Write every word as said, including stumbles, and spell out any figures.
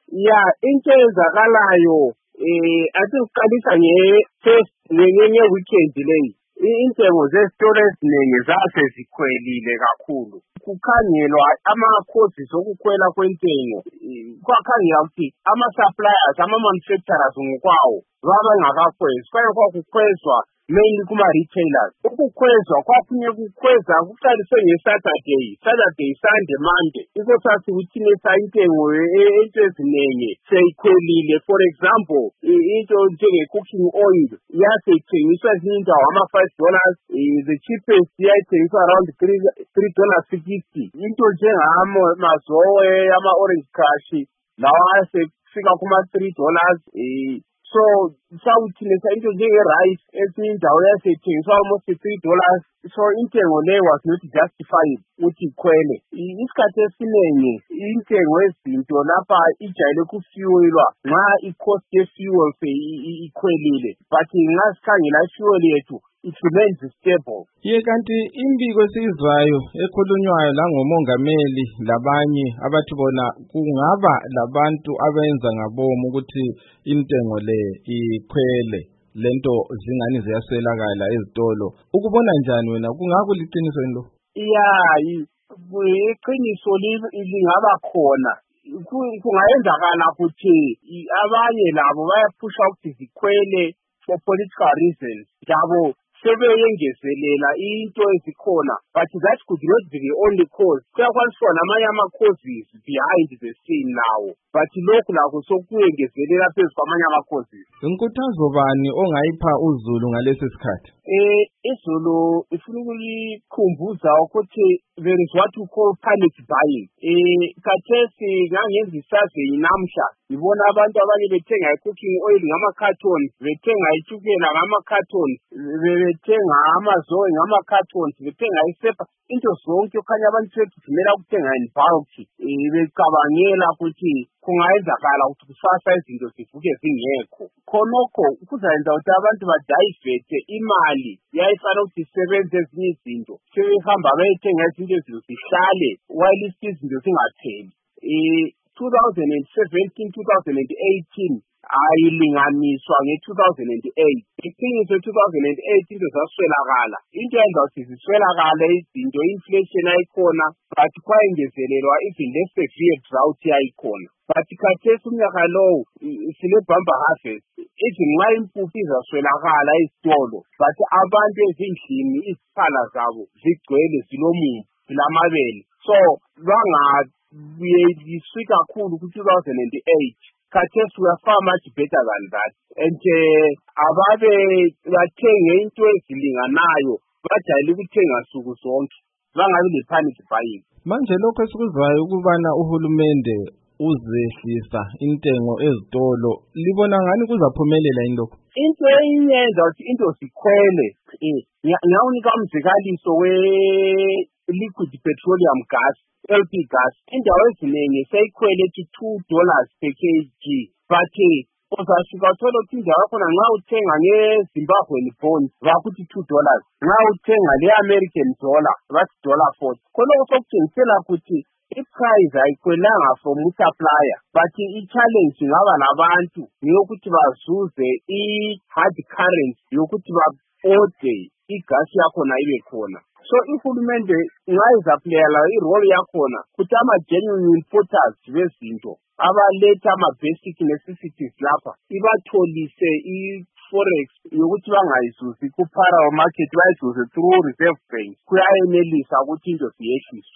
Ya into ezakalayo eh athi uqalisa nge-first ngenye weekend leyi intengo zesitolo eziningi zase zikhwelile kakhulu. Kukhangelwa amakhozi sokukhwela kwentengo kwakhangela ukuthi ama-suppliers ama-manufacturers ngokwawo babangakakhwezi kwaye kwakukhwezwa mainly kuma-retailers. Ukukhwezwa kwafunye kukhweza kuqaliswe nge-Saturday, Saturday, Sunday, Monday. Ikosasi ukuthi nesayintengo into eziningi seyikhwelile. For example, into njenge-cooking oil yase ithengiswa ezinye indawo ama-five dollars, the cheapest yayithengiswa around three three dollars fifty. Into njengamazowe, ama-orange crush lawa asefika kuma-three dollars. So sawuthi lesa into njenge-rice ezinye indawo yaseyithengiswa almost three dollars. So intengo le was not justified ukuthi ikhwele. Isikhathi esiningi intengo yezinto lapha ijayele kufuelwa nxa i-cost ye-fuel ikhwelile, but nxa sikhangela i-fuel yethu it remains stable. Ye kanti imbiko esizwayo ekhulunywayo la ngomongameli labanye abathi bona kungaba labantu abenza ngabomu ukuthi intengo le ikhwele, lento zingani ziyaswelakala ezitolo. Ukubona njani wena, kungakuliqiniso lo? Ya iqiniso lingaba khona. Kungayenzakala ukuthi abanye labo bayaphusha ukuthi zikhwele for political reasons. Yabo sebeyengezelela into ezikhona, but that could not be the only cause. Kuyakwaniswa namanye ama-causes behind the scene now, but lokhu lakho sokuyengezelela phezu kwamanye ama-causes. Inkuthazo bani ongayipha uZulu ngalesi sikhathi? Eh iZulu ifuna ukulikhumbuza ukuthi there is what we call panic buying. Eh kathesi ngangenza isazi namhla ngibona abantu abanye bethenga i-cooking oil ngama-cartons, bethenga itshukela ngama-cartons, bethenga amazowe ngama-cartons, bethenga isepa, into zonke okhanya abantu sebevumela ukuthenga in bulk. Becabangela ukuthi kungayenzakala ukuthi kusasa izinto zivuke zingekho. Khonokho kuzayenza ukuthi abantu badayivete imali yayifana ukuthi isebenze ezinye izinto, sebehamba bayethenga izinto ezihlale while izinto zingapheli. twenty seventeen twenty eighteen ayilinganiswa nge-two thousand eight. Iqiniso two thousand eight into zaswelakala. Into yenza ukuthi ziswelakale izinto, inflation ayikhona, but kwayengezelelwa even less severe drought yayikhona. But khathesi umnyaka lowo sile-bumper harvest, even nxa impuphu izaswelakala ezitolo, but abantu ezindlini iziphala zabo zigcwele zilomumbu zilamabele. So banga yiswi kakhulu ku-two thousand eight. Khathesi we are far much better than that. And ababe bathenge into ezilinganayo, bajayele ukuthenga nsuku zonke, bangabi le-panic buying. Manje lokho esikuzwayo ukubana uhulumende uzehlisa intengo ezitolo, libona ngani kuzaphumelela yini lokho? Into eyenza ukuthi into zikhwele, ngiyawunika umzekaliso we-liquid petroleum gas, L P gas. Indawo eziningi seyikhwele to two dollars per kg, but uzasuka uthola ukuthi indawo yakhona nxa uthenga nge-Zimbabwean bond bakuthi two dollars, nxa uthenga le-American dollar bathi dollar forty. Khonokho sokutshengisela ukuthi i-price ayikhwelanga from supplier, but i-challenge ingaba labantu yokuthi bazuze i-hard currency yokuthi ba-ode igasi yakhona ibe khona. So ihulumende ngayizaplayela i-role yakhona kuthi ama-genuine importers bezinto abaletha ama-basic necessities lapha ibatholise i-forex yokuthi bangayizuzi ku-parallel market, bayizuze through reserve banks. Kuyayenelisa ukuthi into ziyehliswe.